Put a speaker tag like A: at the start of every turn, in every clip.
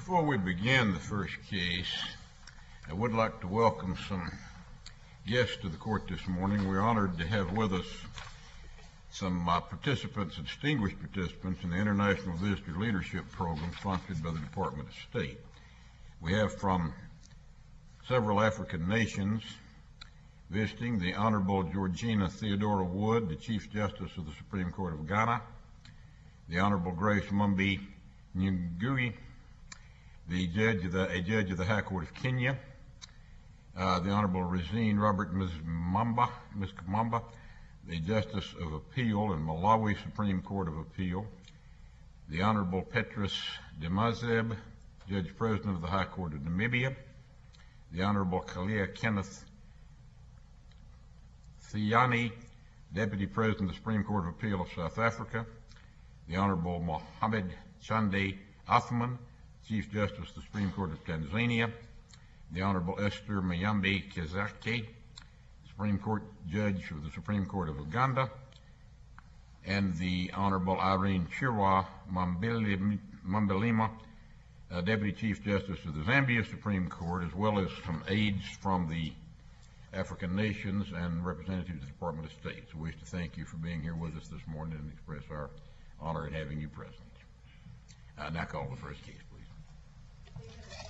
A: Before we begin the first case, I would like to welcome some guests to the court this morning. We're honored to have with us some participants, distinguished participants in the International Visitor Leadership Program sponsored by the Department of State. We have from several African nations visiting the Honorable Georgina Theodora Wood, the Chief Justice of the Supreme Court of Ghana, the Honorable Grace Mumbi Ngugi, a judge of the High Court of Kenya, the Honorable Rosine Robert Mzimamba, the Justice of Appeal in Malawi Supreme Court of Appeal, the Honorable Petrus Demazeb, Judge President of the High Court of Namibia, the Honorable Kalia Kenneth Thiani, Deputy President of the Supreme Court of Appeal of South Africa, the Honorable Mohammed Chande Athman, Chief Justice of the Supreme Court of Tanzania, the Honorable Esther Mayambe Kizake, Supreme Court Judge of the Supreme Court of Uganda, and the Honorable Irene Chirwa Mambilima, Deputy Chief Justice of the Zambia Supreme Court, as well as some aides from the African nations and representatives of the Department of State. So we wish to thank you for being here with us this morning and express our honor in having you present. Now call the first case, please.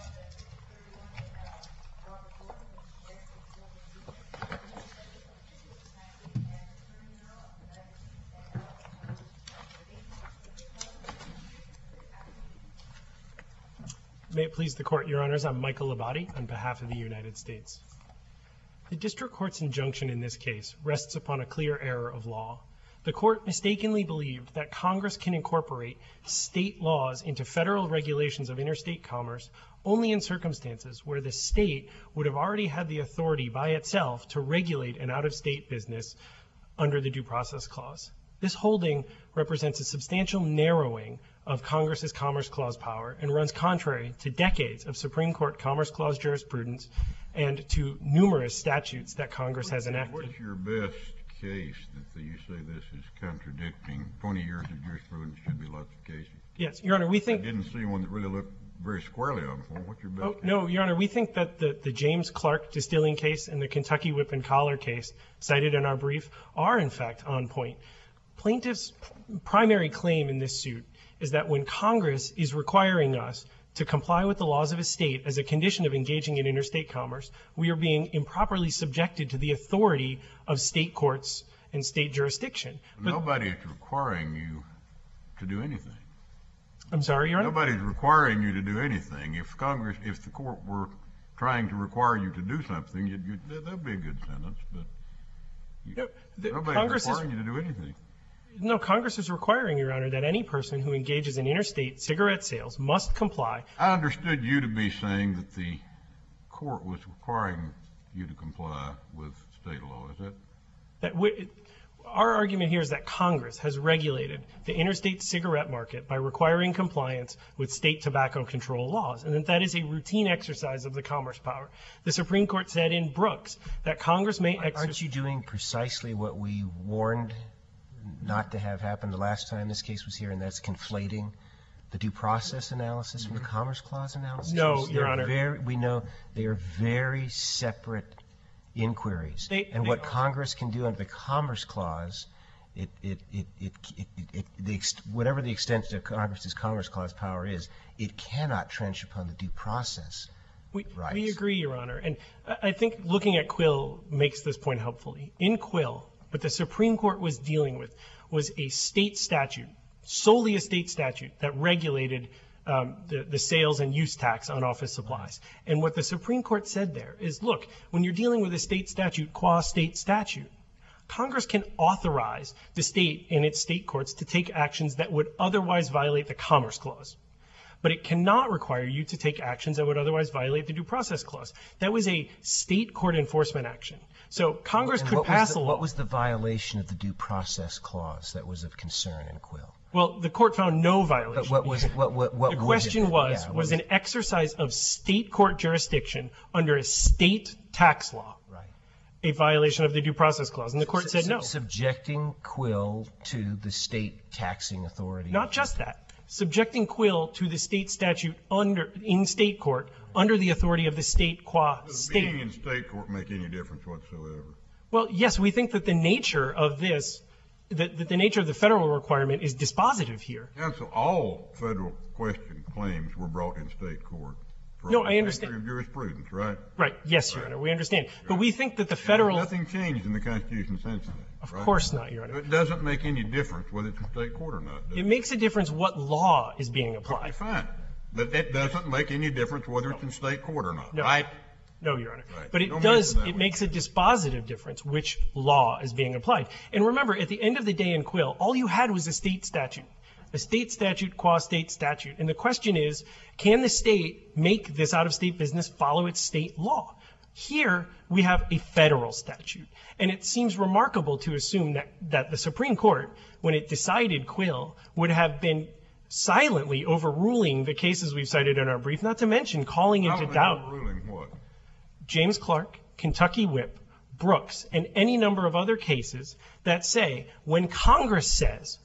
B: May it please the Court, Your Honors, I'm Michael Labate on behalf of the United States. The District Court's injunction in this case rests upon a clear error of law. The Court mistakenly believed that Congress can incorporate state laws into federal regulations of interstate commerce only in circumstances where the state would have already had the authority by itself to regulate an out-of-state business under the Due Process Clause. This holding represents a substantial narrowing of Congress's Commerce Clause power and runs contrary to decades of Supreme Court Commerce Clause jurisprudence and to numerous statutes that Congress has enacted.
A: What's your best case that you say this is contradicting? 20 years of jurisprudence should be lots of cases.
B: Yes, Your Honor, we think...
A: I didn't see one that really looked very squarely on before. What's your best case?
B: No, Your Honor, we think that the James Clark distilling case and the Kentucky Whip and Collar case cited in our brief are, in fact, on point. Plaintiff's primary claim in this suit is that when Congress is requiring us to comply with the laws of a state as a condition of engaging in interstate commerce, we are being improperly subjected to the authority of state courts and state jurisdiction.
A: Nobody is requiring you to do anything.
B: I'm sorry, Your Honor?
A: Nobody's requiring you to do anything. If the court were trying to require you to do something, that'd be a good sentence, but nobody's requiring you to do anything.
B: No, Congress is requiring, Your Honor, that any person who engages in interstate cigarette sales must comply.
A: I understood you to be saying that the court was requiring you to comply with state law. Is that?
B: Our argument here is that Congress has regulated the interstate cigarette market by requiring compliance with state tobacco control laws, and that is a routine exercise of the commerce power. The Supreme Court said in Brooks that Congress may exercise...
C: Aren't you doing precisely what we warned not to have happen the last time this case was here, and that's conflating the due process analysis from the Commerce Clause analysis?
B: No, Your Honor.
C: We know they are very separate inquiries. What Congress can do under the Commerce Clause, whatever the extent of Congress's Commerce Clause power is, it cannot trench upon the due process rights.
B: We agree, Your Honor. And I think looking at Quill makes this point helpfully. In Quill, what the Supreme Court was dealing with was a state statute, solely a state statute, that regulated the sales and use tax on office supplies. And what the Supreme Court said there is, look, when you're dealing with a state statute, qua state statute, Congress can authorize the state and its state courts to take actions that would otherwise violate the Commerce Clause. But it cannot require you to take actions that would otherwise violate the Due Process Clause. That was a state court enforcement action. So Congress could pass a law.
C: What was the violation of the Due Process Clause that was of concern in Quill?
B: Well, the court found no violation.
C: But what was it?
B: The question was an exercise of state court jurisdiction under a state tax law,
C: right,
B: a violation of the Due Process Clause. And the court said no.
C: Subjecting Quill to the state taxing authority.
B: Not just that. subjecting Quill to the state statute in state court under the authority of the state qua
A: Does
B: state.
A: being in state court make any difference whatsoever?
B: Well, yes, we think that the nature of this, that the nature of the federal requirement is dispositive here.
A: Counsel, all federal question claims were brought in state court.
B: No, I understand.
A: Of jurisprudence, right?
B: Right. Yes, Your Honor. We understand. But we think that the federal.
A: Nothing changed in the Constitution since then.
B: Of course not, Your Honor.
A: It doesn't make any difference whether it's in state court or not.
B: It makes a difference what law is being
A: Okay,
B: applied.
A: fine. But it doesn't make any difference whether it's in state court or not,
B: No.
A: right?
B: No, Your Honor.
A: Right.
B: But it
A: Don't
B: does,
A: mention that
B: it
A: one.
B: makes a dispositive difference which law is being applied. And remember, at the end of the day in Quill, all you had was a state statute qua state statute. And the question is, can the state make this out-of-state business follow its state law? Here, we have a federal statute. And it seems remarkable to assume that the Supreme Court, when it decided Quill, would have been silently overruling the cases we've cited in our brief, not to mention calling into doubt
A: Ruling what?
B: James Clark, Kentucky Whip, Brooks, and any number of other cases that say when Congress says,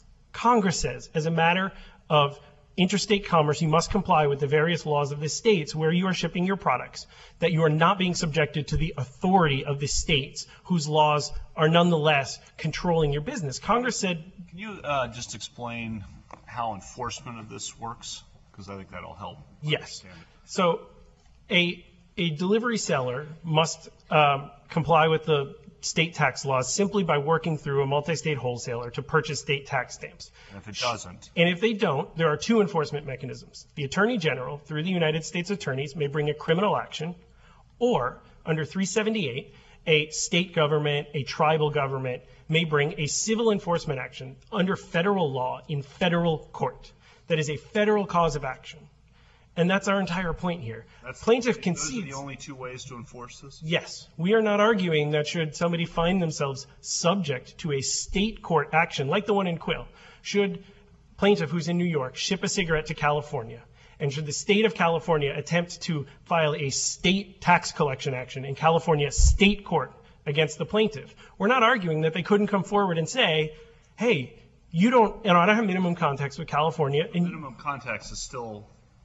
B: as a matter of interstate commerce, you must comply with the various laws of the states where you are shipping your products, that you are not being subjected to the authority of the states whose laws are nonetheless controlling your business. Congress said.
D: Can you just explain how enforcement of this works? Because I think that'll help.
B: Yes.
D: Understand it.
B: So a delivery seller must comply with the state tax laws simply by working through a multi-state wholesaler to purchase state tax stamps.
D: And if it doesn't?
B: And if they don't, there are two enforcement mechanisms. The Attorney General, through the United States attorneys, may bring a criminal action, or under 378, a state government, a tribal government may bring a civil enforcement action under federal law in federal court. That is a federal cause of action. And that's our entire point here. Plaintiff concedes.
D: Those are the only two ways to enforce this?
B: Yes. We are not arguing that should somebody find themselves subject to a state court action, like the one in Quill, should plaintiff who's in New York ship a cigarette to California, and should the state of California attempt to file a state tax collection action in California state court against the plaintiff, we're not arguing that they couldn't come forward and say, hey, you don't have minimum contacts with California. And
D: Minimum contacts is still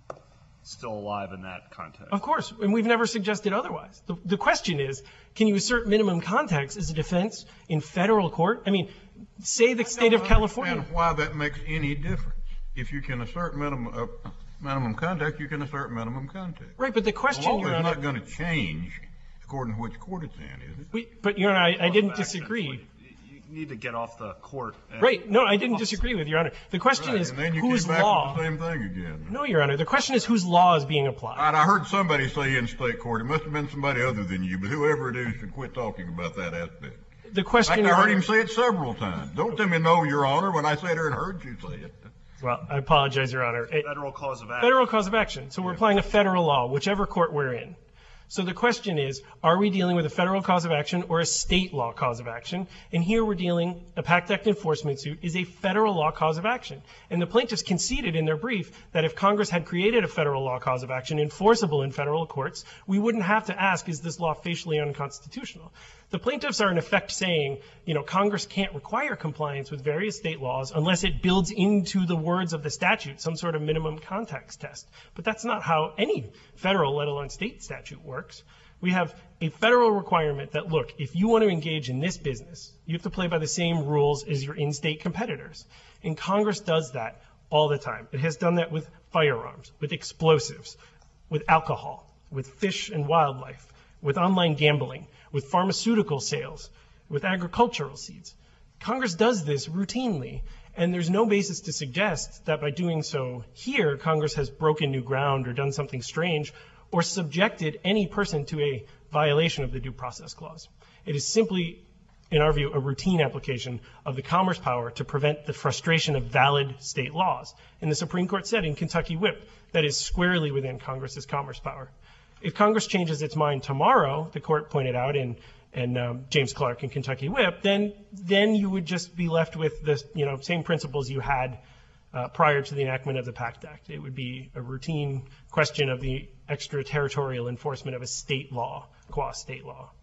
D: alive in that context.
B: Of course, and we've never suggested otherwise. The question is, can you assert minimum contacts as a defense in federal court? I mean, say the state of California.
A: I don't understand why that makes any difference. If you can assert minimum contact, you can assert minimum contact.
B: Right, but the question,
A: The
B: Your
A: law is
B: Honor.
A: not going to change according to which court it's in, is it?
B: But, Your Honor, I didn't
D: Action.
B: disagree.
D: You need to get off the court.
B: Right, no, I didn't disagree with Your Honor. The question
A: Right,
B: is,
A: and then you
B: whose
A: came back
B: law?
A: with the same thing again.
B: No, Your Honor, the question is whose law is being applied.
A: All right, I heard somebody say in state court. It must have been somebody other than you, but whoever it is should quit talking about that aspect.
B: The
A: In
B: question,
A: fact, I
B: Your
A: heard
B: Honor,
A: him say it several times. Don't tell me no, Your Honor, when I sat there and heard you say it.
B: well, I apologize, Your Honor.
D: Federal cause of action.
B: Federal cause of action. So we're applying a federal law, whichever court we're in. So the question is, are we dealing with a federal cause of action or a state law cause of action? And here we're dealing, a PACT Act enforcement suit is a federal law cause of action. And the plaintiffs conceded in their brief that if Congress had created a federal law cause of action enforceable in federal courts, we wouldn't have to ask, is this law facially unconstitutional? The plaintiffs are in effect saying, Congress can't require compliance with various state laws unless it builds into the words of the statute some sort of minimum contacts test. But that's not how any federal, let alone state statute works. We have a federal requirement that, look, if you want to engage in this business, you have to play by the same rules as your in-state competitors. And Congress does that all the time. It has done that with firearms, with explosives, with alcohol, with fish and wildlife, with online gambling, with pharmaceutical sales, with agricultural seeds. Congress does this routinely, and there's no basis to suggest that by doing so here, Congress has broken new ground or done something strange or subjected any person to a violation of the Due Process Clause. It is simply, in our view, a routine application of the commerce power to prevent the frustration of valid state laws. And the Supreme Court said in Kentucky Whip that is squarely within Congress's commerce power. If Congress changes its mind tomorrow, the court pointed out in James Clark and Kentucky Whip, then you would just be left with the same principles you had prior to the enactment of the PACT Act. It would be a routine question of the extraterritorial enforcement of a state law, qua state law.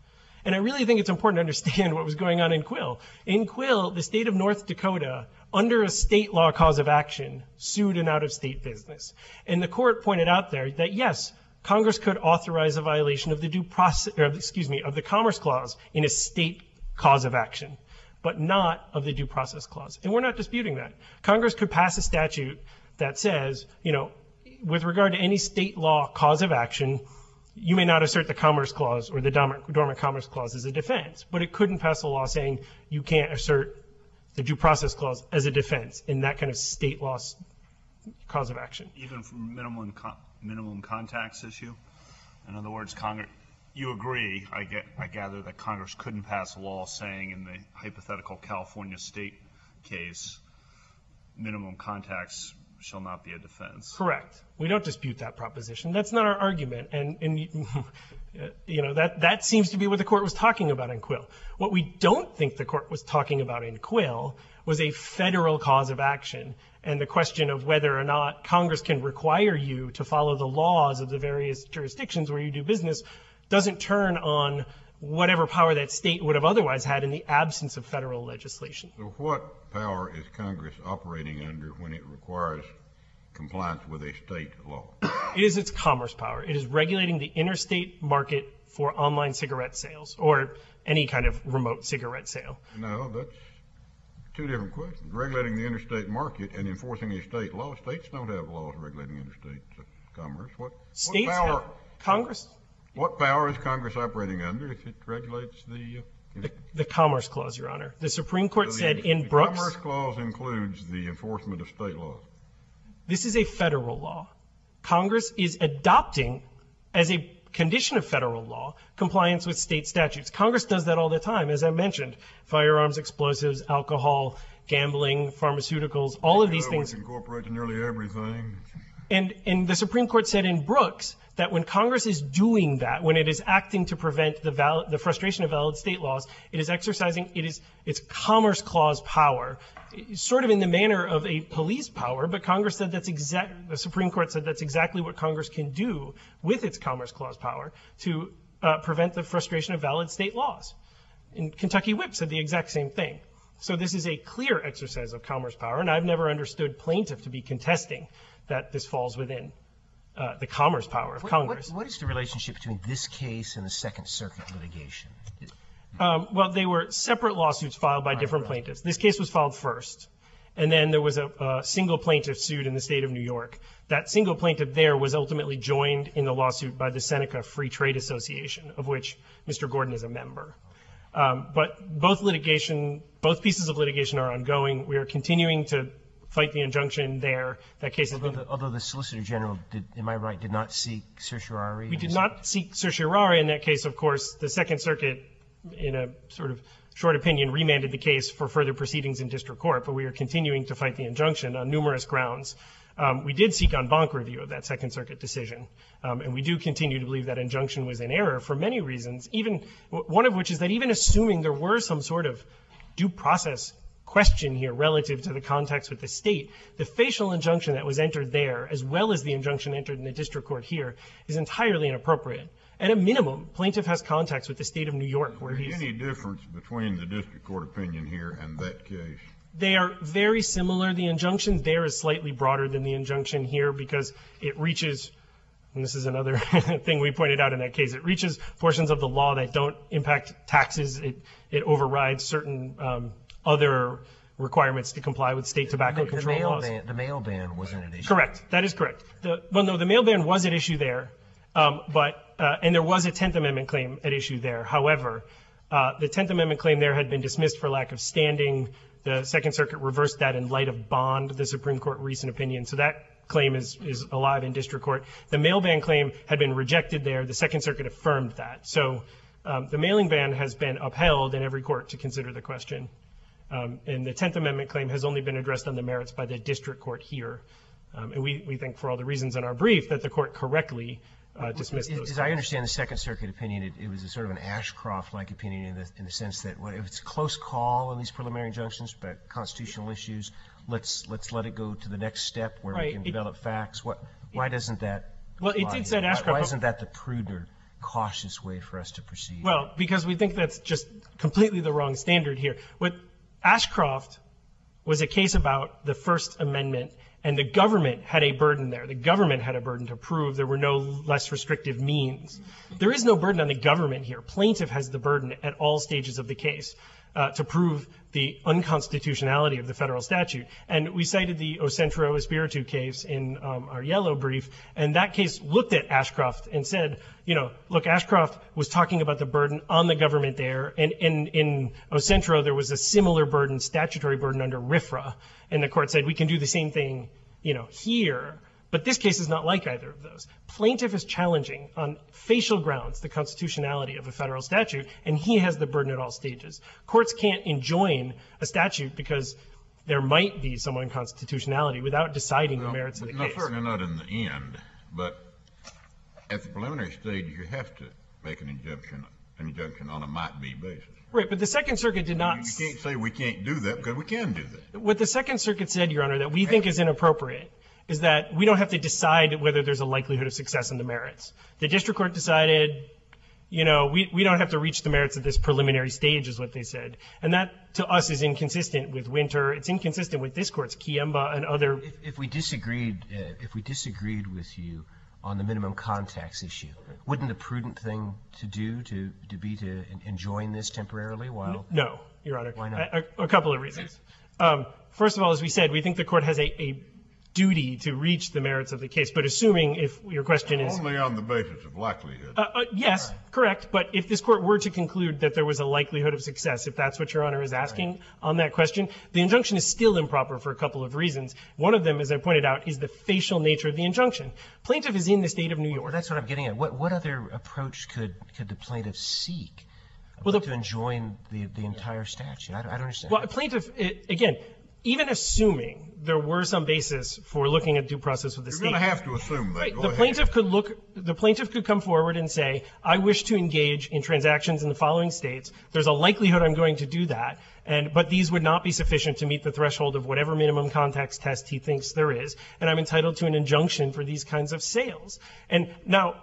B: And I really think it's important to understand what was going on in Quill. In Quill, the state of North Dakota, under a state law cause of action, sued an out-of-state business. And the court pointed out there that, yes, Congress could authorize a violation of the of the Commerce Clause in a state cause of action, but not of the Due Process Clause. And we're not disputing that. Congress could pass a statute that says, with regard to any state law cause of action, you may not assert the Commerce Clause or the Dormant Commerce Clause as a defense, but it couldn't pass a law saying you can't assert the Due Process Clause as a defense in that kind of state law cause of action.
D: Even for minimum contacts issue? In other words, you agree, I gather, that Congress couldn't pass a law saying in the hypothetical California state case, minimum contacts shall not be a defense.
B: Correct. We don't dispute that proposition. That's not our argument. And that seems to be what the court was talking about in Quill. What we don't think the court was talking about in Quill was a federal cause of action and the question of whether or not Congress can require you to follow the laws of the various jurisdictions where you do business doesn't turn on whatever power that state would have otherwise had in the absence of federal legislation.
A: So what power is Congress operating under when it requires compliance with a state law?
B: It is its commerce power. It is regulating the interstate market for online cigarette sales or any kind of remote cigarette sale.
A: No, that's two different questions. Regulating the interstate market and enforcing a state law. States don't have laws regulating interstate commerce.
B: States have Congress.
A: What power is Congress operating under if it regulates
B: the Commerce Clause, Your Honor? The Supreme Court said in Brooks.
A: The Commerce Clause includes the enforcement of state laws.
B: This is a federal law. Congress is adopting, as a condition of federal law, compliance with state statutes. Congress does that all the time, as I mentioned. Firearms, explosives, alcohol, gambling, pharmaceuticals, all of these things.
A: Which incorporates nearly everything.
B: And the Supreme Court said in Brooks that when Congress is doing that, when it is acting to prevent the frustration of valid state laws, it is exercising its Commerce Clause power, sort of in the manner of a police power. But Congress said the Supreme Court said that's exactly what Congress can do with its Commerce Clause power to prevent the frustration of valid state laws. And Kentucky Whip said the exact same thing. So this is a clear exercise of commerce power, and I've never understood plaintiff to be contesting that this falls within the commerce power of Congress.
C: What is the relationship between this case and the Second Circuit litigation?
B: Well, they were separate lawsuits filed by different plaintiffs. This case was filed first, and then there was a single plaintiff sued in the state of New York. That single plaintiff there was ultimately joined in the lawsuit by the Seneca Free Trade Association, of which Mr. Gordon is a member. But both pieces of litigation are ongoing. We are continuing to fight the injunction there. That case has been.
C: Although the Solicitor General, am I right, did not seek certiorari?
B: We did not seek certiorari in that case. Of course, the Second Circuit, in a sort of short opinion, remanded the case for further proceedings in district court. But we are continuing to fight the injunction on numerous grounds. We did seek en banc review of that Second Circuit decision, and we do continue to believe that injunction was in error for many reasons. Even one of which is that even assuming there were some sort of due process question here relative to the context with the state, the facial injunction that was entered there, as well as the injunction entered in the district court here, is entirely inappropriate. At a minimum, plaintiff has contacts with the state of New York where he's.
A: Is there any difference between the district court opinion here and that case?
B: They are very similar. The injunction there is slightly broader than the injunction here because it reaches, and this is another thing we pointed out in that case, it reaches portions of the law that don't impact taxes. It overrides certain other requirements to comply with state tobacco control laws.
C: The mail ban wasn't an issue.
B: Correct. That is correct. The mail ban was at issue there, and there was a 10th Amendment claim at issue there. However, the 10th Amendment claim there had been dismissed for lack of standing. The Second Circuit reversed that in light of Bond, the Supreme Court recent opinion. So that claim is alive in district court. The mail ban claim had been rejected there. The Second Circuit affirmed that. So the mailing ban has been upheld in every court to consider the question. And the 10th Amendment claim has only been addressed on the merits by the district court here. And we think for all the reasons in our brief that the court correctly dismissed those.
C: As I understand the Second Circuit opinion, it was a sort of an Ashcroft-like opinion in the sense that if it's a close call on these preliminary injunctions, but constitutional issues, let's let it go to the next step where we can develop facts. Why doesn't that?
B: Well, it said Ashcroft.
C: Why isn't that the prudent cautious way for us to proceed?
B: Well, because we think that's just completely the wrong standard here. What Ashcroft was a case about the First Amendment, and the government had a burden there. The government had a burden to prove there were no less restrictive means. There is no burden on the government here. Plaintiff has the burden at all stages of the case to prove the unconstitutionality of the federal statute. And we cited the Ocentro Espiritu case in our yellow brief, and that case looked at Ashcroft and said, look, Ashcroft was talking about the burden on the government there, and in Ocentro there was a similar burden, statutory burden under RFRA, and the court said we can do the same thing, here. But this case is not like either of those. Plaintiff is challenging on facial grounds the constitutionality of a federal statute, and he has the burden at all stages. Courts can't enjoin a statute because there might be some unconstitutionality without deciding the merits of the case.
A: Certainly not in the end, but at the preliminary stage, you have to make an injunction on a might-be basis.
B: Right, but the Second Circuit did not...
A: You can't say we can't do that because we can do that.
B: What the Second Circuit said, Your Honor, that we think is inappropriate is that we don't have to decide whether there's a likelihood of success in the merits. The district court decided, we don't have to reach the merits at this preliminary stage, is what they said. And that, to us, is inconsistent with Winter. It's inconsistent with this court's Kiemba and other...
C: If we disagreed with you on the minimum contacts issue, wouldn't the prudent thing to do to enjoin this temporarily while...
B: No, Your Honor.
C: Why not?
B: A couple of reasons. First of all, as we said, we think the court has a duty to reach the merits of the case. But assuming, if your question is...
A: Only on the basis of likelihood.
B: Yes, correct. But if this court were to conclude that there was a likelihood of success, if that's what Your Honor is asking on that question, the injunction is still improper for a couple of reasons. One of them, as I pointed out, is the facial nature of the injunction. Plaintiff is in the state of New York.
C: Well, that's what I'm getting at. What other approach could the plaintiff seek to enjoin the entire statute? I don't understand.
B: Well, plaintiff, again, even assuming there were some basis for looking at due process with the state.
A: You're going to have to assume that.
B: Right.
A: Go
B: The
A: ahead.
B: plaintiff could come forward and say, I wish to engage in transactions in the following states. There's a likelihood I'm going to do that. But these would not be sufficient to meet the threshold of whatever minimum contacts test he thinks there is. And I'm entitled to an injunction for these kinds of sales. And now,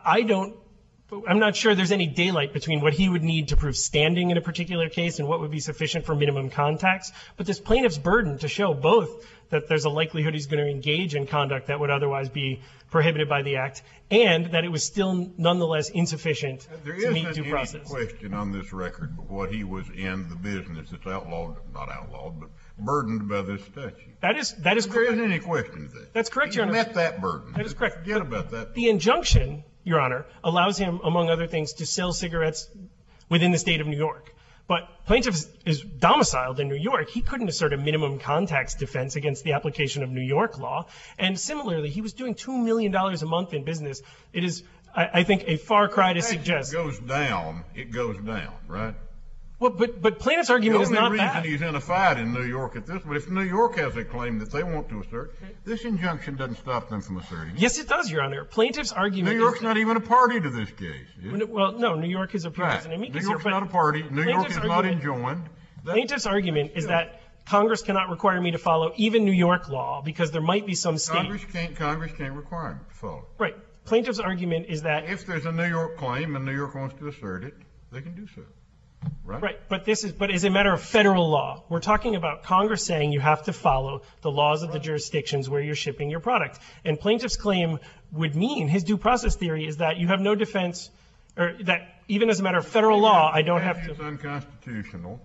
B: I'm not sure there's any daylight between what he would need to prove standing in a particular case and what would be sufficient for minimum contacts. But this plaintiff's burden to show both that there's a likelihood he's going to engage in conduct that would otherwise be prohibited by the Act, and that it was still nonetheless insufficient to meet due process.
A: There isn't any question on this record what he was in the business that's not outlawed, but burdened by this statute.
B: That is
A: There
B: correct.
A: isn't any question of that.
B: That's correct, Your
A: He's
B: Honor.
A: met that burden.
B: That is correct.
A: Forget about that.
B: The injunction, Your Honor, allows him, among other things, to sell cigarettes within the state of New York. But plaintiff is domiciled in New York. He couldn't assert a minimum contacts defense against the application of New York law. And similarly, he was doing $2 million a month in business. It is, I think, a far cry to suggest.
A: If it goes down, it goes down, right?
B: Well, but plaintiff's argument is not
A: The
B: that.
A: only reason he's in a fight in New York at this, but if New York has a claim that they want to assert, this injunction doesn't stop them from asserting it.
B: Yes, it does, Your Honor. Plaintiff's argument
A: New York's not even a party to this case. Is it?
B: Well, no, New York is a
A: Right.
B: as an amicus
A: New
B: here,
A: York's
B: but
A: not a party. New York is
B: plaintiff's
A: not
B: argument-
A: enjoined.
B: Plaintiff's argument is that Congress cannot require me to follow even New York law because there might be some state.
A: Congress can't require them to follow.
B: Right. Plaintiff's argument is that
A: If there's a New York claim and New York wants to assert it, they can do so. Right?
B: right, but as a matter of federal law. We're talking about Congress saying you have to follow the laws of the jurisdictions where you're shipping your product. And plaintiff's claim would mean, his due process theory is that you have no defense, or that even as a matter of federal law, I don't have
A: It's
B: to.
A: unconstitutional,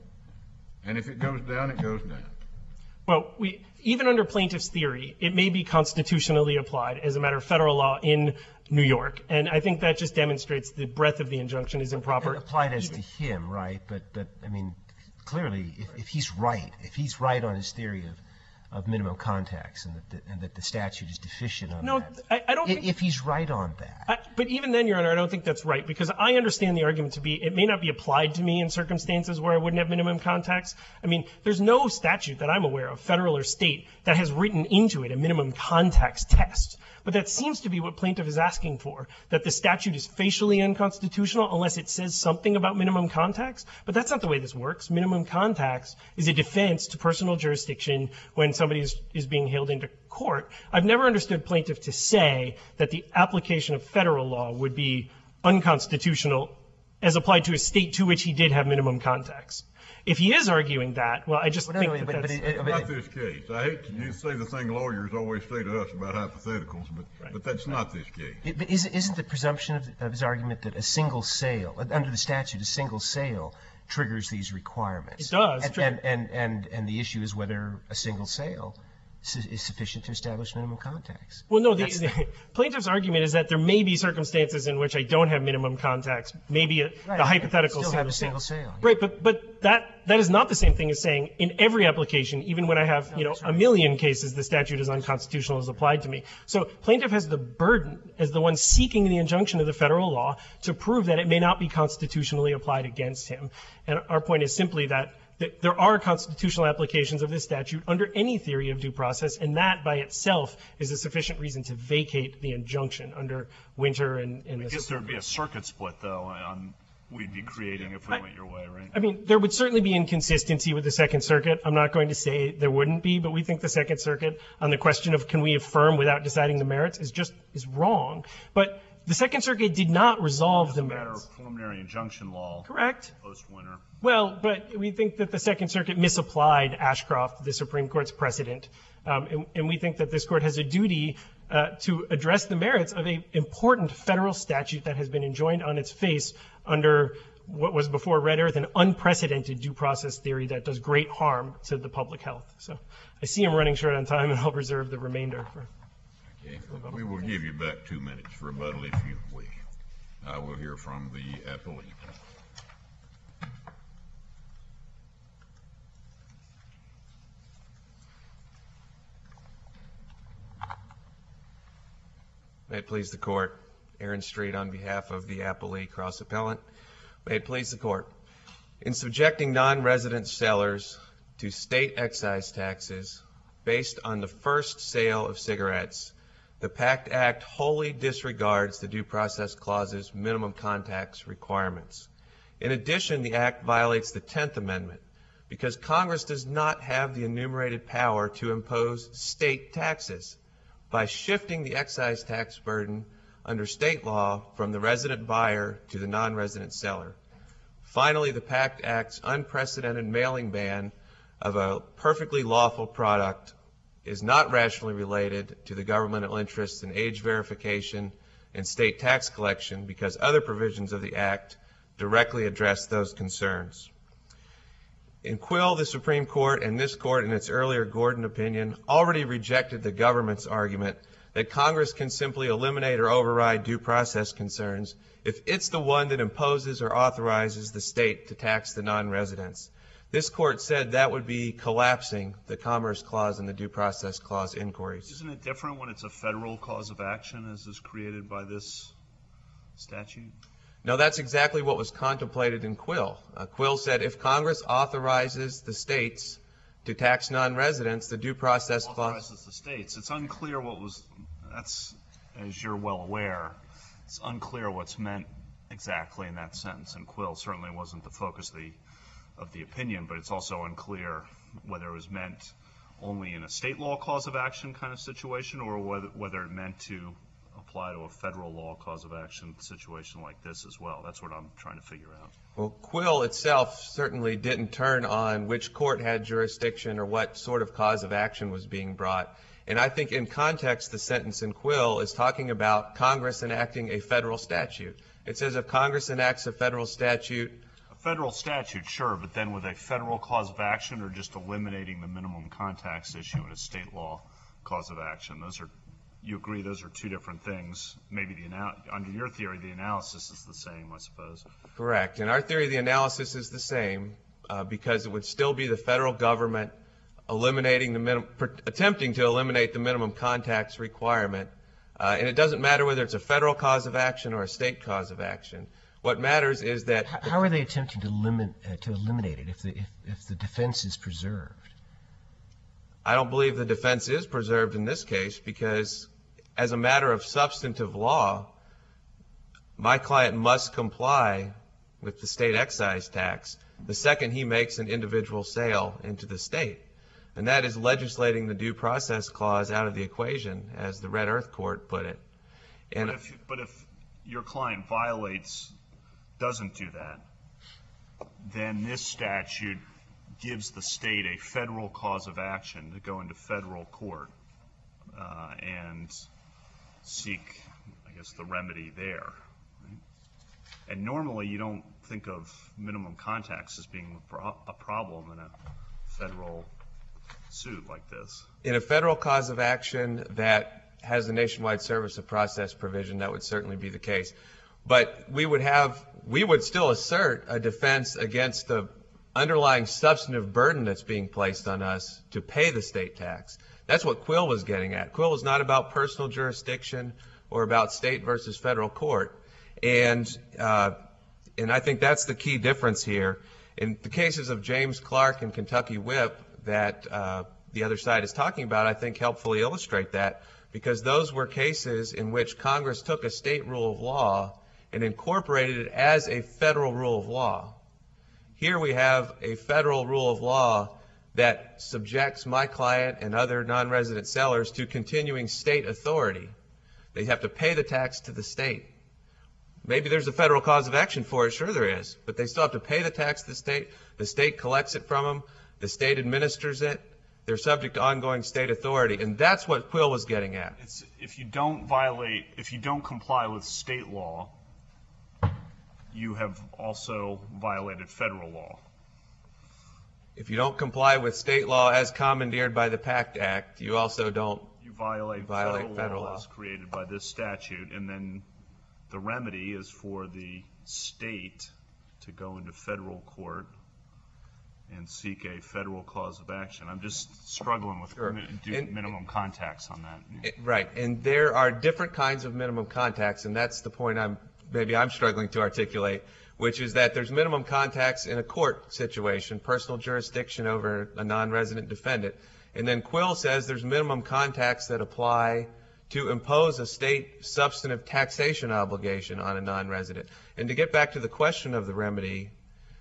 A: and if it goes down, it goes down.
B: Well, even under plaintiff's theory, it may be constitutionally applied as a matter of federal law in New York. And I think that just demonstrates the breadth of the injunction is improper.
C: Applied as to him, right? But I mean, clearly, if he's right on his theory of minimum contacts and that the statute is deficient on
B: No,
C: that.
B: I don't think.
C: If he's right on that.
B: But even then, Your Honor, I don't think that's right, because I understand the argument to be it may not be applied to me in circumstances where I wouldn't have minimum contacts. I mean, there's no statute that I'm aware of, federal or state, that has written into it a minimum contacts test. But that seems to be what plaintiff is asking for, that the statute is facially unconstitutional unless it says something about minimum contacts. But that's not the way this works. Minimum contacts is a defense to personal jurisdiction when somebody is being hailed into court. I've never understood plaintiff to say that the application of federal law would be unconstitutional as applied to a state to which he did have minimum contacts. If he is arguing that, well, I just think that that's...
A: Not this case. I hate to say the thing lawyers always say to us about hypotheticals, but that's not this case.
C: But isn't the presumption of his argument that a single sale, under the statute, a single sale triggers these requirements?
B: It does.
C: And the issue is whether a single sale is sufficient to establish minimum contacts.
B: Well, no, the plaintiff's argument is that there may be circumstances in which I don't have minimum contacts, maybe the hypothetical
C: still have a single sale.
B: Right, but that is not the same thing as saying in every application, even when I have, a million cases, the statute is unconstitutional as applied to me. So plaintiff has the burden as the one seeking the injunction of the federal law to prove that it may not be constitutionally applied against him. And our point is simply that there are constitutional applications of this statute under any theory of due process, and that by itself is a sufficient reason to vacate the injunction under Winter and the...
D: I guess there would be a circuit split, though, we'd be creating if we went your way, right?
B: I mean, there would certainly be inconsistency with the Second Circuit. I'm not going to say there wouldn't be, but we think the Second Circuit on the question of can we affirm without deciding the merits is wrong. But the Second Circuit did not resolve the merits.
D: It's a matter of preliminary injunction law.
B: Correct.
D: Post-Winter.
B: Well, but we think that the Second Circuit misapplied Ashcroft, the Supreme Court's precedent, and we think that this Court has a duty to address the merits of an important federal statute that has been enjoined on its face under what was before Red Earth an unprecedented due process theory that does great harm to the public health. So I see I'm running short on time, and I'll reserve the remainder for...
A: Okay. We will give you back 2 minutes for rebuttal if you wish. I will hear from the appellee.
E: May it please the Court. Aaron Street on behalf of the appellee cross appellant. May it please the Court. In subjecting non-resident sellers to state excise taxes based on the first sale of cigarettes, the PACT Act wholly disregards the Due Process Clause's minimum contacts requirements. In addition, the Act violates the 10th Amendment because Congress does not have the enumerated power to impose state taxes. By shifting the excise tax burden under state law from the resident buyer to the non-resident seller. Finally, the PACT Act's unprecedented mailing ban of a perfectly lawful product is not rationally related to the governmental interests in age verification and state tax collection because other provisions of the Act directly address those concerns. In Quill, the Supreme Court and this Court in its earlier Gordon opinion already rejected the government's argument that Congress can simply eliminate or override due process concerns if it's the one that imposes or authorizes the state to tax the non-residents. This Court said that would be collapsing the Commerce Clause and the Due Process Clause inquiries.
D: Isn't it different when it's a federal cause of action as is created by this statute?
E: No, that's exactly what was contemplated in Quill. Quill said if Congress authorizes the states to tax non-residents, the Due Process Clause...
D: Authorizes the states. It's unclear what was... That's, as you're well aware, it's unclear what's meant exactly in that sentence. And Quill certainly wasn't the focus of the opinion, but it's also unclear whether it was meant only in a state law cause of action kind of situation or whether it meant to apply to a federal law cause of action situation like this as well. That's what I'm trying to figure out.
E: Well, Quill itself certainly didn't turn on which court had jurisdiction or what sort of cause of action was being brought. And I think in context, the sentence in Quill is talking about Congress enacting a federal statute. It says if Congress enacts a federal statute...
D: A federal statute, sure, but then with a federal cause of action or just eliminating the minimum contacts issue in a state law cause of action. You agree those are two different things. Maybe under your theory, the analysis is the same, I suppose.
E: Correct. In our theory, the analysis is the same because it would still be the federal government attempting to eliminate the minimum contacts requirement. And it doesn't matter whether it's a federal cause of action or a state cause of action. What matters is that...
C: How are they attempting to eliminate it if the defense is preserved?
E: I don't believe the defense is preserved in this case because as a matter of substantive law, my client must comply with the state excise tax the second he makes an individual sale into the state. And that is legislating the Due Process Clause out of the equation, as the Red Earth Court put it.
D: But if your client doesn't do that, then this statute gives the state a federal cause of action to go into federal court and seek, I guess, the remedy there. Right? And normally you don't think of minimum contacts as being a problem in a federal suit like this.
E: In a federal cause of action that has a nationwide service of process provision, that would certainly be the case. But we would still assert a defense against the underlying substantive burden that's being placed on us to pay the state tax. That's what Quill was getting at. Quill was not about personal jurisdiction or about state versus federal court. And I think that's the key difference here. In the cases of James Clark and Kentucky Whip that the other side is talking about, I think helpfully illustrate that, because those were cases in which Congress took a state rule of law and incorporated it as a federal rule of law. Here we have a federal rule of law that subjects my client and other non-resident sellers to continuing state authority. They have to pay the tax to the state. Maybe there's a federal cause of action for it, sure there is, but they still have to pay the tax to the state collects it from them, the state administers it, they're subject to ongoing state authority, and that's what Quill was getting at.
D: If you don't comply with state law, you have also violated federal law.
E: If you don't comply with state law as commandeered by the PACT Act, you also don't
D: violate
E: federal law
D: as created by this statute, and then the remedy is for the state to go into federal court and seek a federal cause of action. I'm just struggling with minimum contacts on that.
E: Right, and there are different kinds of minimum contacts, and that's the point I'm struggling to articulate, which is that there's minimum contacts in a court situation, personal jurisdiction over a non-resident defendant. And then Quill says there's minimum contacts that apply to impose a state substantive taxation obligation on a non-resident. And to get back to the question of the remedy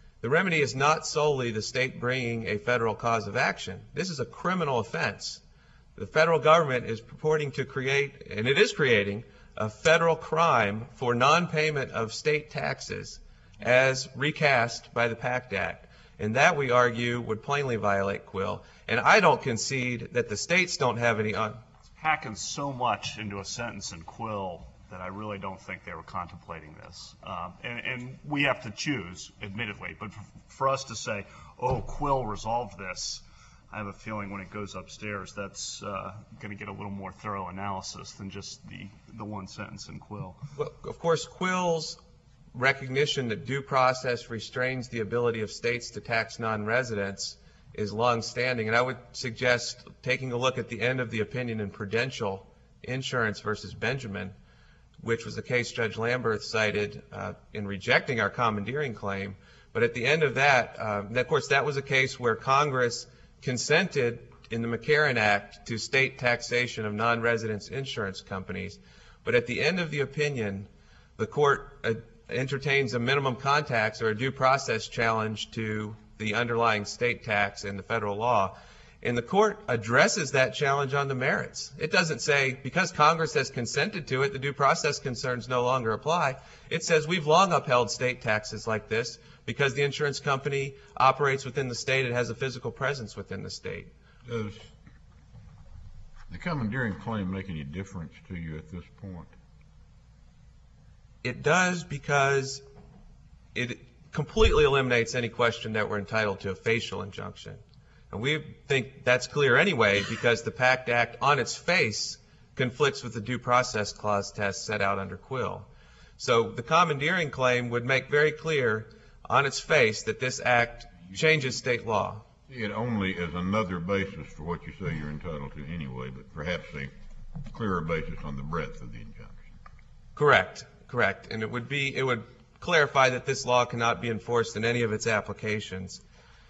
E: is not solely the state bringing a federal cause of action. This is a criminal offense. The federal government is purporting to create, and it is creating, a federal crime for non-payment of state taxes as recast by the PACT Act. And that, we argue, would plainly violate Quill. And I don't concede that the states don't have any...
D: It's packing so much into a sentence in Quill that I really don't think they were contemplating this. And we have to choose, admittedly. But for us to say, oh, Quill resolved this, I have a feeling when it goes upstairs, that's going to get a little more thorough analysis than just the one sentence in Quill.
E: Well, of course, Quill's recognition that due process restrains the ability of states to tax non-residents is longstanding. And I would suggest taking a look at the end of the opinion in Prudential Insurance versus Benjamin, which was the case Judge Lamberth cited in rejecting our commandeering claim. But at the end of that, of course, that was a case where Congress consented in the McCarran Act to state taxation of non-residents insurance companies. But at the end of the opinion, the court entertains a minimum contacts or a due process challenge to the underlying state tax and the federal law. And the court addresses that challenge on the merits. It doesn't say, because Congress has consented to it, the due process concerns no longer apply. It says we've long upheld state taxes like this because the insurance company operates within the state and has a physical presence within the state.
A: Does the commandeering claim make any difference to you at this point?
E: It does, because it completely eliminates any question that we're entitled to a facial injunction. And we think that's clear anyway, because the PACT Act on its face conflicts with the due process clause test set out under Quill. So the commandeering claim would make very clear on its face that this act changes state law.
A: See it only as another basis for what you say you're entitled to anyway, but perhaps a clearer basis on the breadth of the injunction.
E: Correct. And it would clarify that this law cannot be enforced in any of its applications.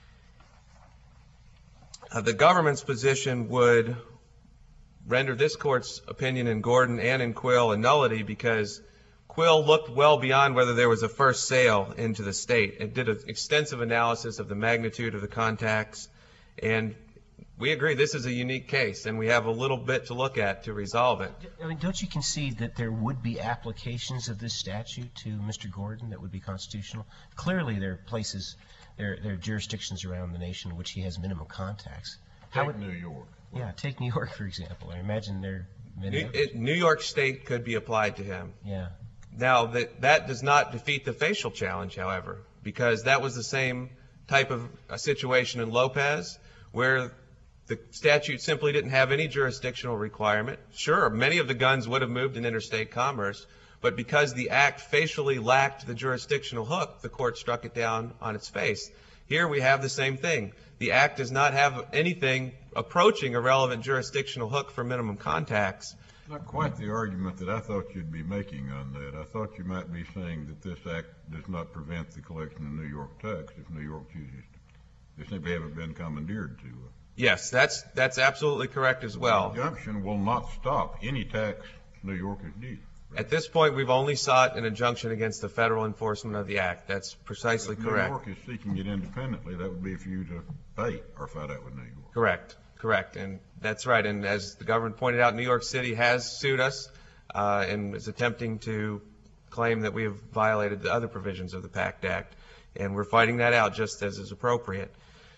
E: The government's position would render this court's opinion in Gordon and in Quill a nullity, because Quill looked well beyond whether there was a first sale into the state. It did an extensive analysis of the magnitude of the contacts, and We agree this is a unique case, and we have a little bit to look at to resolve it.
C: I mean, don't you concede that there would be applications of this statute to Mr. Gordon that would be constitutional? Clearly, there are places, there are jurisdictions around the nation in which he has minimum contacts.
A: Take New York.
C: Yeah, take New York, for example. I imagine there are many others.
E: New York State could be applied to him.
C: Yeah.
E: Now, that does not defeat the facial challenge, however, because that was the same type of a situation in Lopez, where the statute simply didn't have any jurisdictional requirement. Sure, many of the guns would have moved in interstate commerce, but because the act facially lacked the jurisdictional hook, the court struck it down on its face. Here we have the same thing. The act does not have anything approaching a relevant jurisdictional hook for minimum contacts.
A: Not quite the argument that I thought you'd be making on that. I thought you might be saying that this act does not prevent the collection of New York tax if New York chooses to. They simply haven't been commandeered to.
E: Yes, that's absolutely correct as well.
A: The injunction will not stop any tax New York is due. Right?
E: At this point, we've only sought an injunction against the federal enforcement of the act. That's precisely
A: If
E: correct.
A: New York is seeking it independently, that would be for you to pay or fight out with New York.
E: Correct. And that's right. And as the government pointed out, New York City has sued us and is attempting to claim that we have violated the other provisions of the PACT Act. And we're fighting that out just as is appropriate.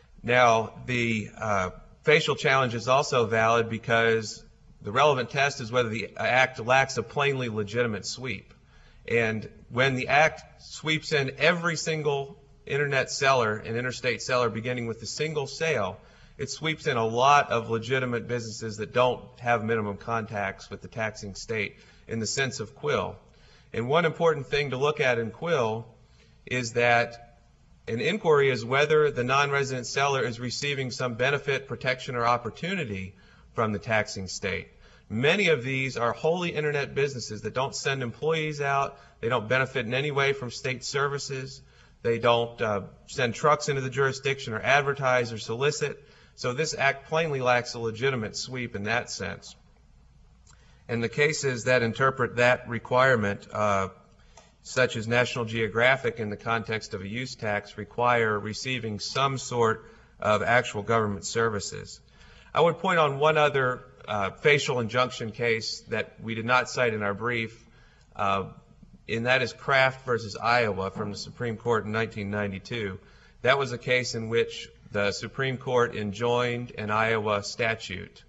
E: Now, the facial challenge is also valid because the relevant test is whether the act lacks a plainly legitimate sweep. And when the act sweeps in every single internet seller and interstate seller beginning with a single sale, it sweeps in a lot of legitimate businesses that don't have minimum contacts with the taxing state in the sense of Quill. And one important thing to look at in Quill is that an inquiry is whether the non-resident seller is receiving some benefit, protection, or opportunity from the taxing state. Many of these are wholly internet businesses that don't send employees out. They don't benefit in any way from state services. They don't send trucks into the jurisdiction or advertise or solicit. So this act plainly lacks a legitimate sweep in that sense. And the cases that interpret that requirement, such as National Geographic in the context of a use tax, require receiving some sort of actual government services. I would point on one other facial injunction case that we did not cite in our brief, and that is Kraft versus Iowa from the Supreme Court in 1992. That was a case in which the Supreme Court enjoined an Iowa statute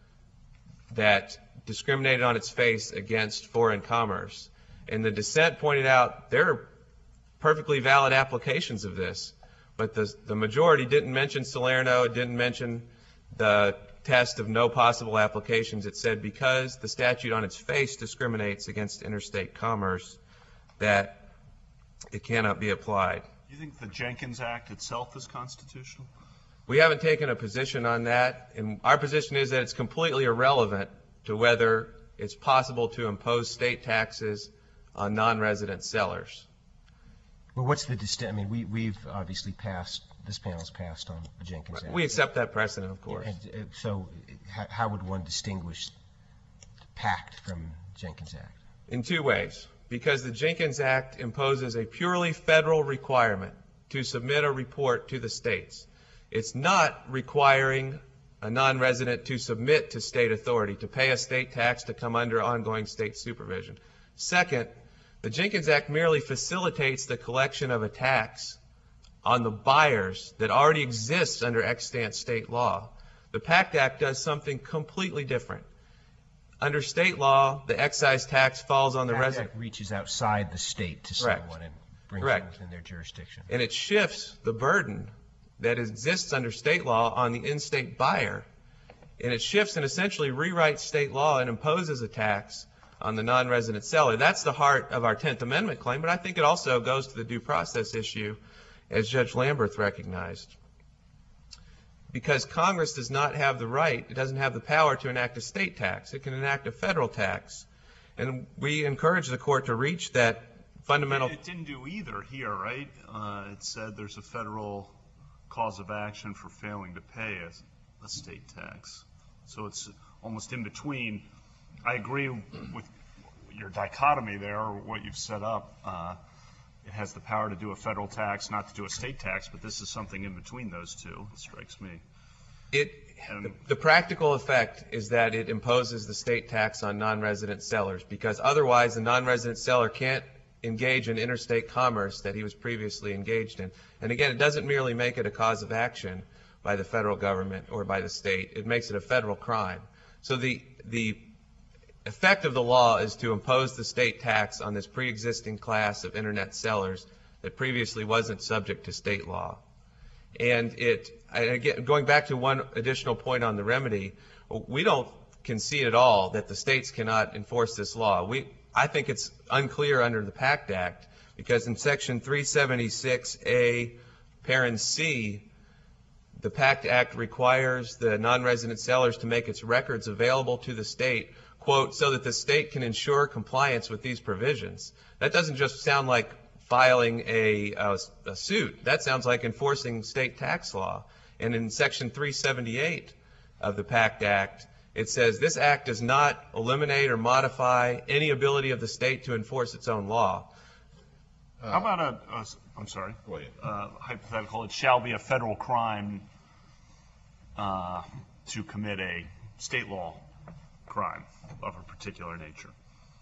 E: that discriminated on its face against foreign commerce. And the dissent pointed out there are perfectly valid applications of this, but the majority didn't mention Salerno, it didn't mention the test of no possible applications. It said because the statute on its face discriminates against interstate commerce, that it cannot be applied.
D: Do you think the Jenkins Act itself is constitutional?
E: We haven't taken a position on that, and our position is that it's completely irrelevant to whether it's possible to impose state taxes on non-resident sellers.
C: Well, what's the I mean, we've obviously passed, this panel's passed on the Jenkins Act.
E: We accept that precedent, of course.
C: And so how would one distinguish the PACT from Jenkins Act?
E: In two ways. Because the Jenkins Act imposes a purely federal requirement to submit a report to the states. It's not requiring a non-resident to submit to state authority, to pay a state tax, to come under ongoing state supervision. Second, the Jenkins Act merely facilitates the collection of a tax on the buyers that already exists under extant state law. The PACT Act does something completely different. Under state law, the excise tax falls on the resident.
C: PACT Act reaches outside the state to someone and brings it within their jurisdiction.
E: And it shifts the burden that exists under state law on the in-state buyer. And it shifts and essentially rewrites state law and imposes a tax on the non-resident seller. That's the heart of our 10th Amendment claim, but I think it also goes to the due process issue, as Judge Lamberth recognized. Because Congress does not have the right, it doesn't have the power to enact a state tax. It can enact a federal tax. And we encourage the court to reach that fundamental...
D: It didn't do either here, right? It said there's a federal cause of action for failing to pay a state tax. So it's almost in between. I agree with your dichotomy there, or what you've set up. It has the power to do a federal tax, not to do a state tax, but this is something in between those two, it strikes me.
E: The practical effect is that it imposes the state tax on non-resident sellers, because otherwise the non-resident seller can't engage in interstate commerce that he was previously engaged in. And again, it doesn't merely make it a cause of action by the federal government or by the state. It makes it a federal crime. So the effect of the law is to impose the state tax on this pre-existing class of internet sellers that previously wasn't subject to state law. And again, going back to one additional point on the remedy, we don't concede at all that the states cannot enforce this law. I think it's unclear under the PACT Act, because in Section 376A, parent C, the PACT Act requires the non-resident sellers to make its records available to the state, quote, so that the state can ensure compliance with these provisions. That doesn't just sound like filing a suit. That sounds like enforcing state tax law. And in Section 378 of the PACT Act, it says this act does not eliminate or modify any ability of the state to enforce its own law.
D: How about I'm sorry, hypothetical, it shall be a federal crime to commit a state law crime of a particular nature?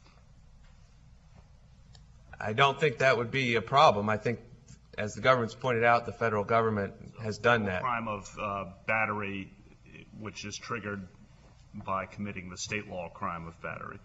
E: I don't think that would be a problem. I think, as the government's pointed out, the federal government has done that.
D: Crime of battery, which is triggered by committing the state law crime of battery.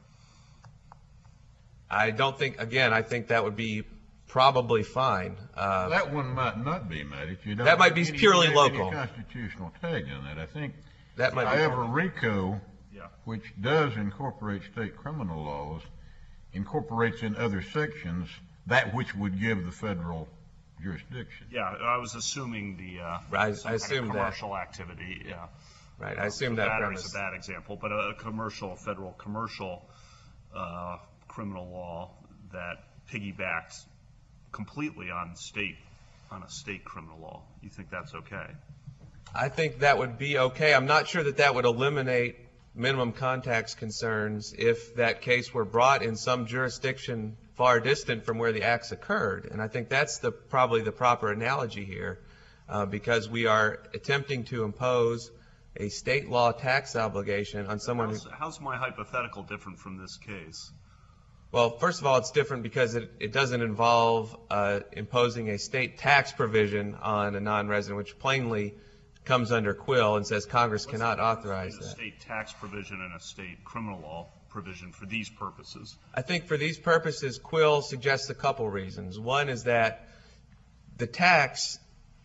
E: I don't think, again, I think that would be probably fine.
A: That one might not be, Matt. If you don't
E: that might be purely local.
A: Any constitutional tag on that, I think.
E: That might
A: however,
E: be
A: RICO, which does incorporate state criminal laws, incorporates in other sections that which would give the federal jurisdiction.
D: Yeah, I was assuming
E: I assume
D: commercial activity. Yeah.
E: Right. I assume that
D: battery's
E: premise.
D: a bad example, but a federal commercial criminal law that piggybacks completely on a state criminal law. You think that's okay?
E: I think that would be okay. I'm not sure that would eliminate minimum contacts concerns if that case were brought in some jurisdiction far distant from where the acts occurred. And I think that's probably the proper analogy here, because we are attempting to impose a state law tax obligation on someone
D: How's my hypothetical different from this case?
E: Well, first of all, it's different because it doesn't involve imposing a state tax provision on a non-resident, which plainly comes under Quill and says Congress cannot authorize that.
D: A state tax provision and a state criminal law provision for these purposes.
E: I think for these purposes, Quill suggests a couple reasons. One is that the tax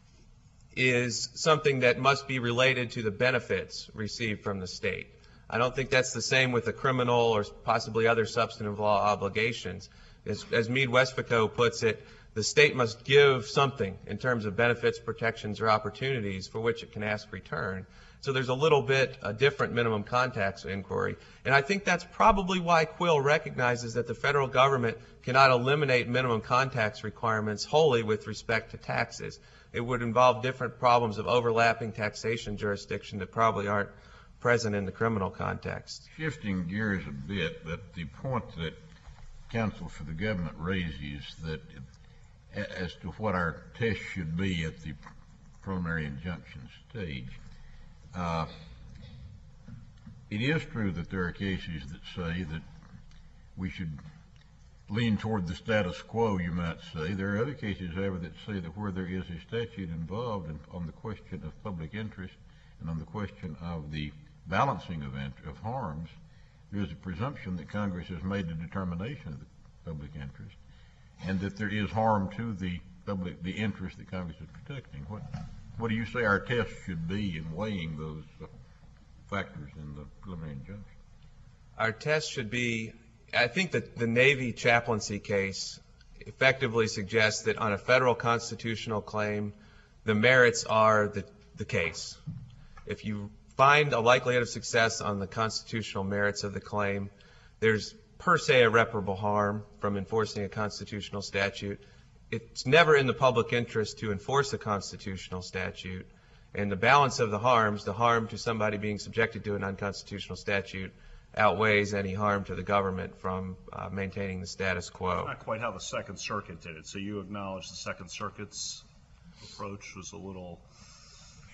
E: is something that must be related to the benefits received from the state. I don't think that's the same with the criminal or possibly other substantive law obligations. As Meade-Westphacot puts it, the state must give something in terms of benefits, protections, or opportunities for which it can ask return. So there's a little bit a different minimum contacts inquiry. And I think that's probably why Quill recognizes that the federal government cannot eliminate minimum contacts requirements wholly with respect to taxes. It would involve different problems of overlapping taxation jurisdiction that probably aren't present in the criminal context.
A: Shifting gears a bit, but the point that counsel for the government raises that as to what our test should be at the preliminary injunction stage, it is true that there are cases that say that we should lean toward the status quo, you might say. There are other cases, however, that say that where there is a statute involved on the question of public interest and on the question of the balancing of harms, there is a presumption that Congress has made a determination of the public interest and that there is harm to the interest that Congress is protecting. What do you say our test should be in weighing those factors in the preliminary injunction?
E: Our test should be, I think that the Navy chaplaincy case effectively suggests that on a federal constitutional claim, the merits are the case. If you find a likelihood of success on the constitutional merits of the claim, there's per se irreparable harm from enforcing a constitutional statute. It's never in the public interest to enforce a constitutional statute, and the balance of the harms, the harm to somebody being subjected to an unconstitutional statute, outweighs any harm to the government from maintaining the status quo.
D: That's not quite how the Second Circuit did it. So you acknowledge the Second Circuit's approach was a little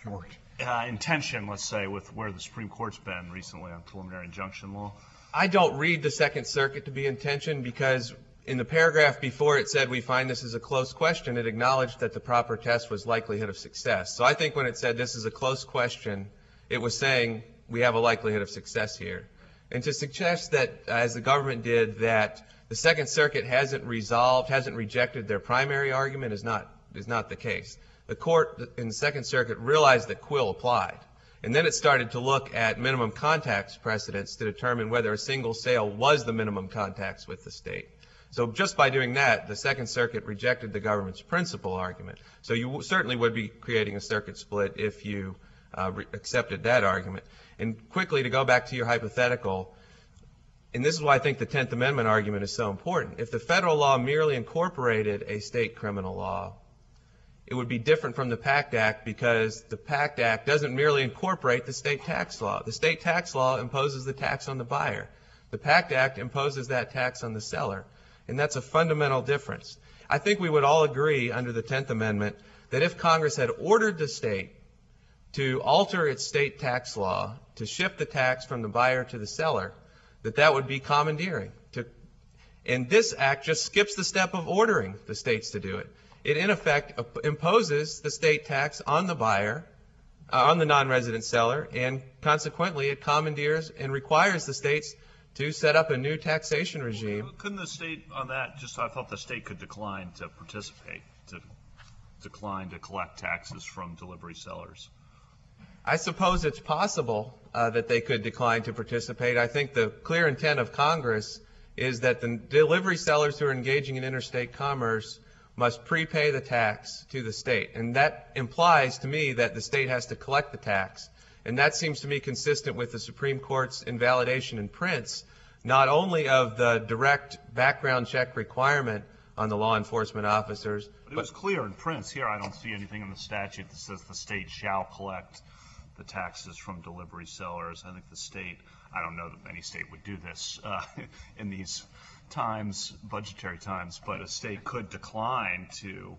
A: short.
D: intention, let's say, with where the Supreme Court's been recently on preliminary injunction law?
E: I don't read the Second Circuit to be in tension because in the paragraph before it said we find this is a close question, it acknowledged that the proper test was likelihood of success. So I think when it said this is a close question, it was saying we have a likelihood of success here. And to suggest that, as the government did, that the Second Circuit hasn't rejected their primary argument is not the case. The court in the Second Circuit realized that Quill applied. And then it started to look at minimum contacts precedents to determine whether a single sale was the minimum contacts with the state. So just by doing that, the Second Circuit rejected the government's principal argument. So you certainly would be creating a circuit split if you accepted that argument. And quickly, to go back to your hypothetical, and this is why I think the 10th Amendment argument is so important. If the federal law merely incorporated a state criminal law, it would be different from the PACT Act because the PACT Act doesn't merely incorporate the state tax law. The state tax law imposes the tax on the buyer. The PACT Act imposes that tax on the seller. And that's a fundamental difference. I think we would all agree under the 10th Amendment that if Congress had ordered the state to alter its state tax law to shift the tax from the buyer to the seller, that would be commandeering. And this act just skips the step of ordering the states to do it. It, in effect, imposes the state tax on the buyer, on the non-resident seller, and consequently it commandeers and requires the states to set up a new taxation regime.
D: Couldn't the state on that, I thought the state could decline to participate, to decline to collect taxes from delivery sellers?
E: I suppose it's possible that they could decline to participate. I think the clear intent of Congress is that the delivery sellers who are engaging in interstate commerce must prepay the tax to the state. And that implies to me that the state has to collect the tax. And that seems to me consistent with the Supreme Court's invalidation in Prince, not only of the direct background check requirement on the law enforcement officers.
D: But it was clear in Prince. Here I don't see anything in the statute that says the state shall collect the taxes from delivery sellers. I think the state, I don't know that any state would do this in these times, budgetary times, but a state could decline to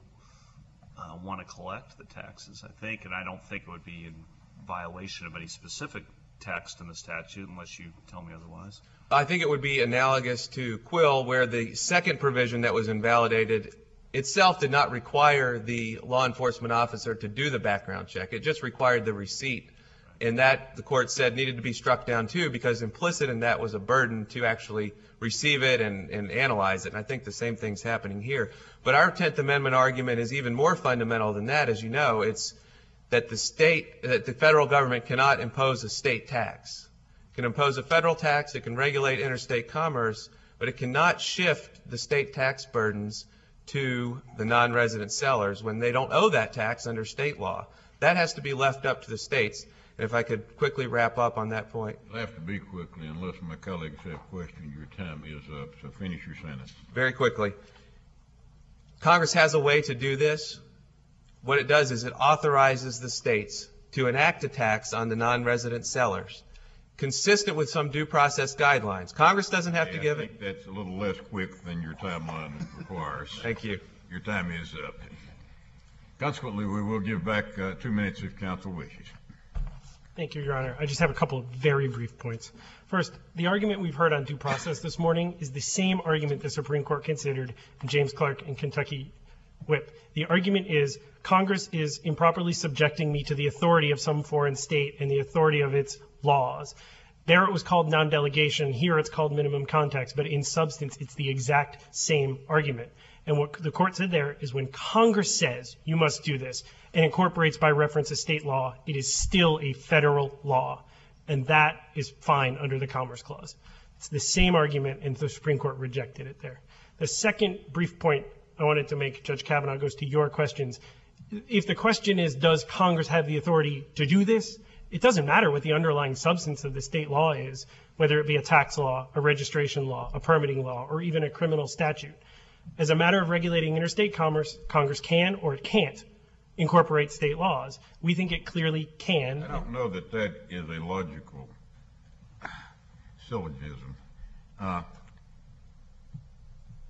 D: want to collect the taxes, I think, and I don't think it would be in violation of any specific text in the statute unless you tell me otherwise.
E: I think it would be analogous to Quill, where the second provision that was invalidated itself did not require the law enforcement officer to do the background check. It just required the receipt. And that, the court said, needed to be struck down too, because implicit in that was a burden to actually receive it and analyze it. And I think the same thing's happening here. But our 10th Amendment argument is even more fundamental than that. As you know, it's that the federal government cannot impose a state tax. It can impose a federal tax, it can regulate interstate commerce, but it cannot shift the state tax burdens to the non-resident sellers when they don't owe that tax under state law. That has to be left up to the states. And if I could quickly wrap up on that point.
A: It'll have to be quickly unless my colleagues have questions. Your time is up, so finish your sentence.
E: Very quickly. Congress has a way to do this. What it does is it authorizes the states to enact a tax on the non-resident sellers, consistent with some due process guidelines. Congress doesn't have to give it.
A: I think that's a little less quick than your timeline requires.
E: Thank you.
A: Your time is up. Consequently, we will give back 2 minutes if counsel wishes.
B: Thank you, Your Honor. I just have a couple of very brief points. First, the argument we've heard on due process this morning is the same argument the Supreme Court considered in James Clark and Kentucky Whip. The argument is Congress is improperly subjecting me to the authority of some foreign state and the authority of its laws. There it was called non-delegation. Here it's called minimum contacts. But in substance, it's the exact same argument. And what the court said there is when Congress says you must do this and incorporates by reference a state law, it is still a federal law. And that is fine under the Commerce Clause. It's the same argument, and the Supreme Court rejected it there. The second brief point I wanted to make, Judge Kavanaugh, goes to your questions. If the question is, does Congress have the authority to do this? It doesn't matter what the underlying substance of the state law is, whether it be a tax law, a registration law, a permitting law, or even a criminal statute. As a matter of regulating interstate commerce, Congress can or it can't incorporate state laws. We think it clearly can.
A: I don't know that that is a logical syllogism.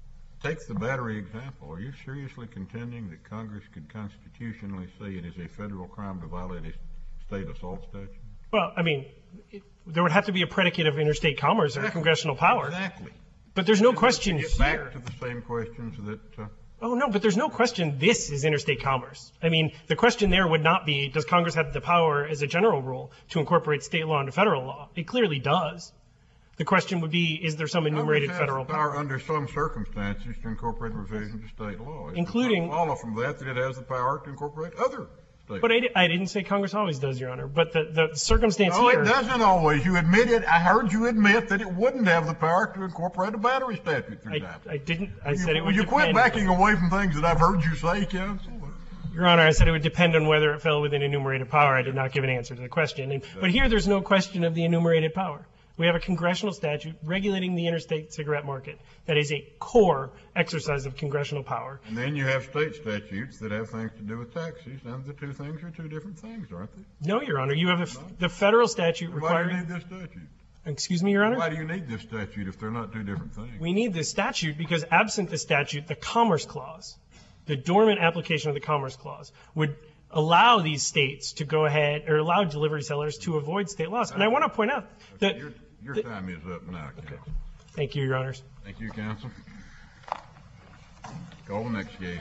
A: take the battery example. Are you seriously contending that Congress could constitutionally say it is a federal crime to violate a state assault statute?
B: Well, I mean, there would have to be a predicate of interstate commerce or congressional power.
A: Exactly.
B: But there's no question
A: Get
B: here.
A: back to the same questions that,
B: Oh, no, but there's no question this is interstate commerce. I mean, the question there would not be, does Congress have the power as a general rule to incorporate state law into federal law? It clearly does. The question would be, is there some enumerated
A: Congress has
B: federal
A: the
B: power?
A: under some circumstances to incorporate revisions of state law.
B: Including-
A: It does not follow from that it has the power to incorporate other state
B: But
A: law.
B: I didn't say Congress always does, Your Honor. But the circumstance
A: No,
B: here.
A: it doesn't always. You admitted, I heard you admit that it wouldn't have the power to incorporate a battery statute, for example.
B: I didn't. I said it would
A: You quit
B: depend.
A: backing away from things that I've heard you say, counsel.
B: Your Honor, I said it would depend on whether it fell within enumerated power. I did not give an answer to the question. But here there's no question of the enumerated power. We have a congressional statute regulating the interstate cigarette market. That is a core exercise of congressional power.
A: And then you have state statutes that have things to do with taxes, and the two things are two different things, aren't they?
B: No, Your Honor. You have the federal statute
A: Why do you
B: requiring.
A: need this statute?
B: Excuse me, Your Honor?
A: Why do you need this statute if they're not two different things?
B: We need this statute because absent the statute, the Commerce Clause, the dormant application of the Commerce Clause, would allow these states to go ahead or allow delivery sellers to avoid state laws. And I want to point out that.
A: Your time is up now, counsel.
B: Thank you, Your Honors.
A: Thank you, counsel. Call the next case.